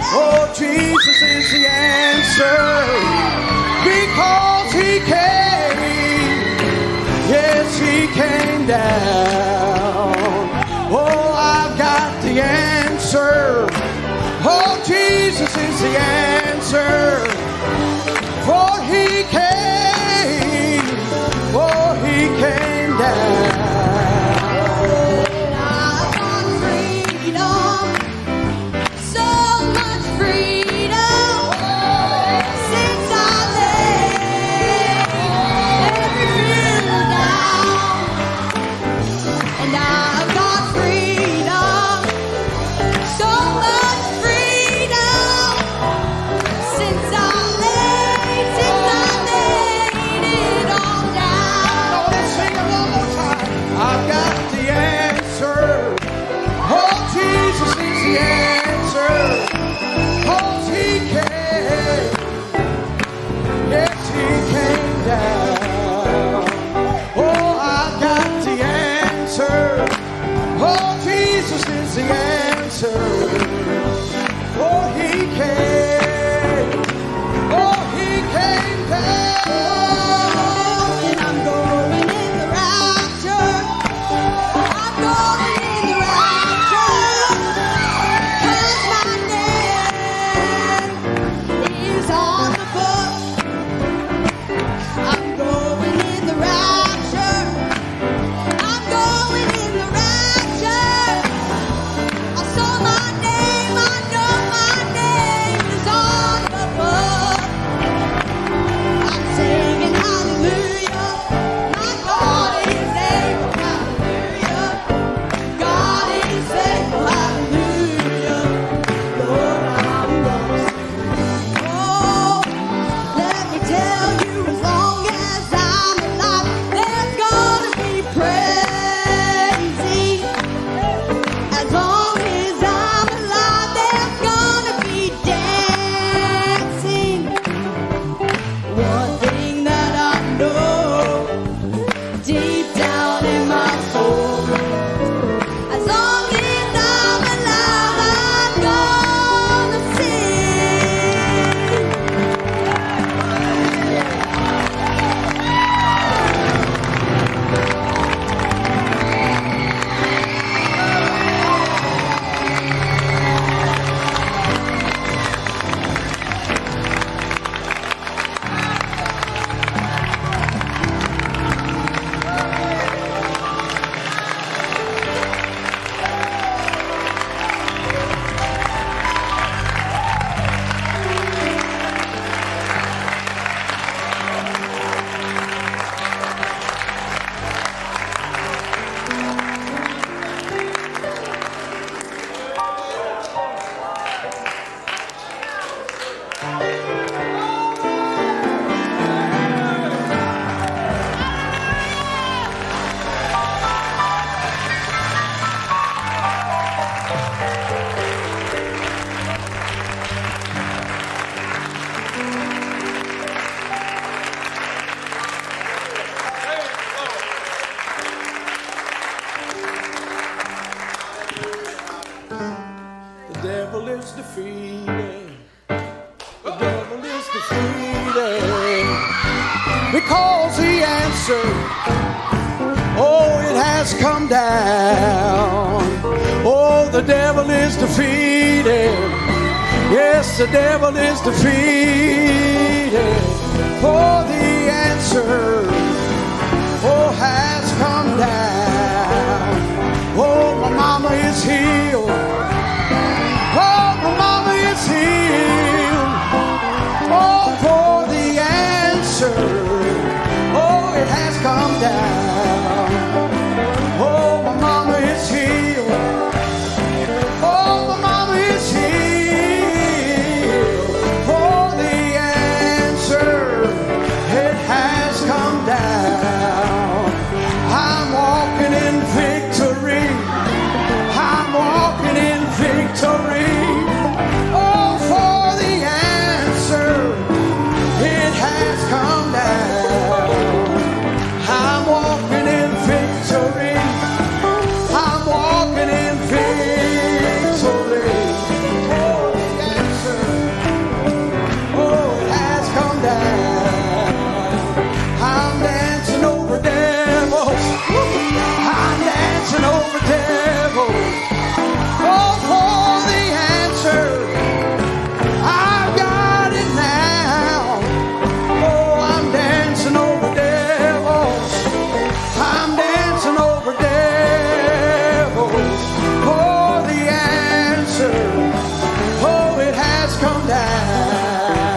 Oh, Jesus is the answer because he came. Yes, he came down. Oh, I've got the answer. Oh, Jesus is the answer. For he came. Oh, he came down. Because the answer, oh, it has come down. Oh, the devil is defeated. Yes, the devil is defeated. For the answer, oh, has come down. Oh, my mama is healed. Oh, my mama is healed. Oh, for the answer, oh, it has come down. Oh, my mama is healed. Oh, my mama is healed. For the answer, it has come down. I'm walking in victory. I'm walking has come down.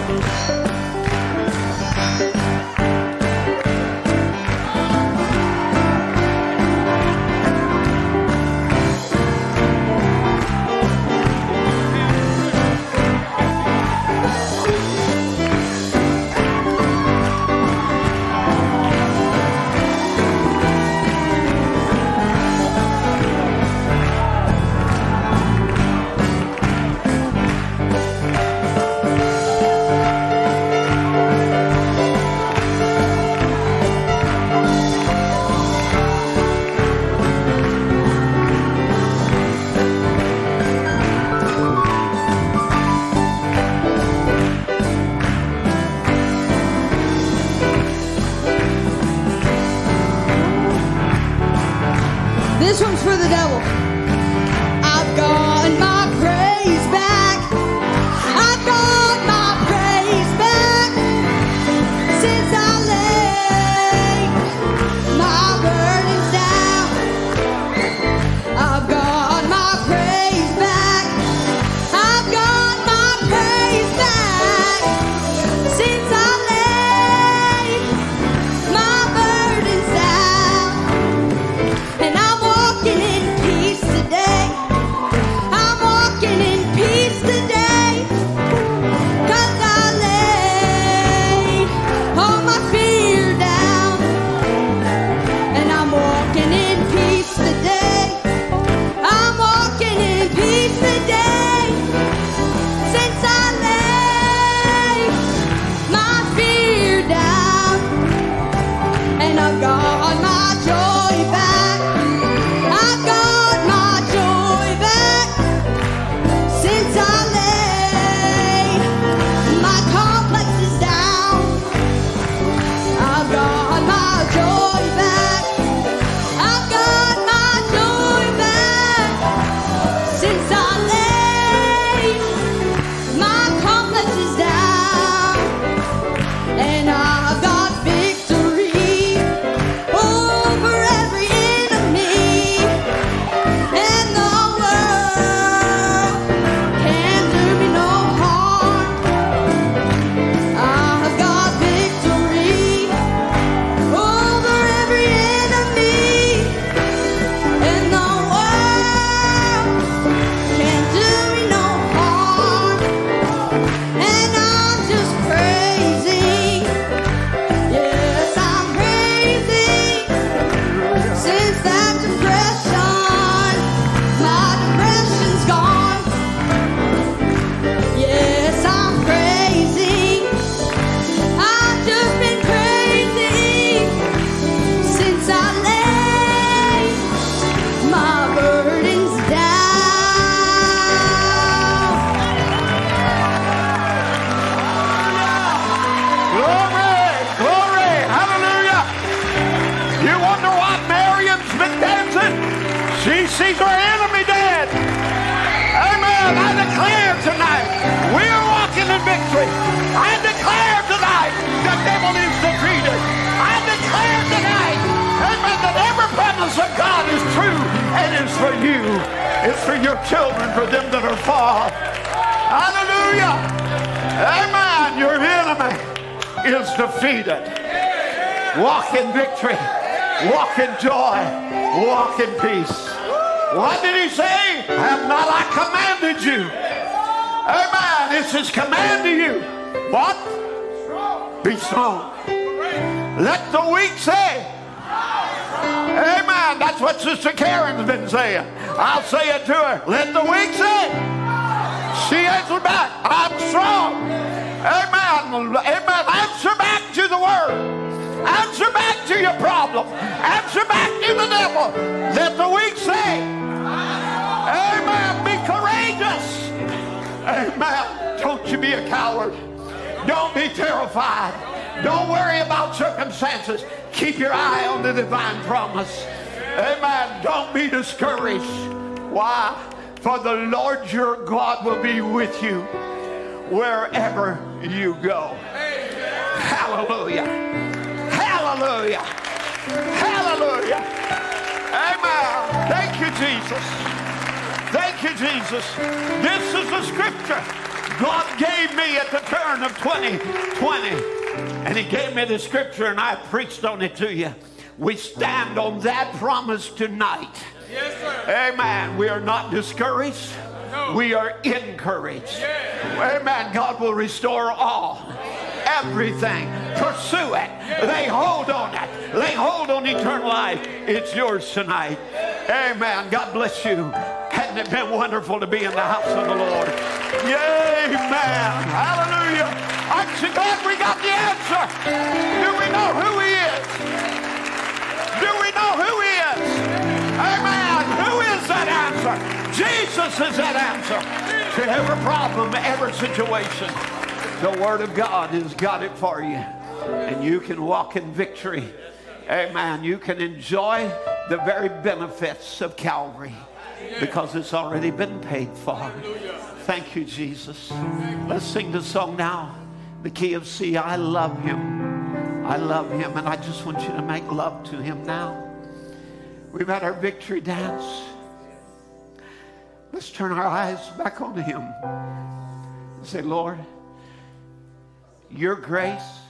This one's for the devil. I've got my praise back. I've got my praise back. Since I laid my burdens down, I've got my praise back. I've got my praise back. Since I laid my burdens down, and I'm walking in peace today. I'm walking in peace today. 'Cause I laid all my fear down. And I'm walking in peace today. I'm walking in peace today. Since I laid my fear down. And I've got my joy back. I've got my joy back. Since I laid my complexes down, I've got my joy back. I've got my joy back. Since I laid my complexes down, and I've got victory over every enemy, and the world can't do me no harm. I've got victory over every enemy, and the world can't do me no harm. And I'm just praising. Yes, I'm praising. Since that depression, my depression's gone. Yes, I'm praising. I've just been praising since I laid my burdens down. Glory, glory, hallelujah. You wonder why Marion's been dancing? She sees her enemy dead. Amen. I declare tonight, we are walking in victory. I declare tonight, the devil is defeated. I declare tonight, amen, that every promise of God is true and is for you. It's for your children, for them that are far. Hallelujah. Amen. Your enemy is defeated. Walk in victory. Walk in joy. Walk in peace. What did he say? Have not I commanded you? Amen. It's his command to you. What? Be strong. Let the weak say. Amen. That's what Sister Karen's been saying. I'll say it to her. Let the weak say. She answered back, I'm strong. Amen. Amen. Answer back to the word. Answer back to your problem. Answer back to the devil. Let the weak say. Amen. Be courageous. Amen. Don't you be a coward. Don't be terrified. Don't worry about circumstances. Keep your eye on the divine promise. Amen. Don't be discouraged. Why? For the Lord your God will be with you wherever you go. Hallelujah. Hallelujah. Hallelujah. Amen. Thank you, Jesus. Thank you, Jesus. This is the scripture God gave me at the turn of 2020. And he gave me the scripture, and I preached on it to you. We stand on that promise tonight. Yes, sir. Amen. We are not discouraged. No. We are encouraged. Yeah. Amen. God will restore all. Everything. Pursue it. Lay hold on it. Lay hold on eternal life. It's yours tonight. Amen. God bless you. Hadn't it been wonderful to be in the house of the Lord? Amen. Hallelujah. Aren't you glad we got the answer? Do we know who he is? Do we know who he is? Amen. Who is that answer? Jesus is that answer to every problem, every situation. The Word of God has got it for you. And you can walk in victory. Amen. You can enjoy the very benefits of Calvary because it's already been paid for. Thank you, Jesus. Let's sing the song now. The key of C. I love him. I love him. And I just want you to make love to him now. We've had our victory dance. Let's turn our eyes back on him and say, Lord, your grace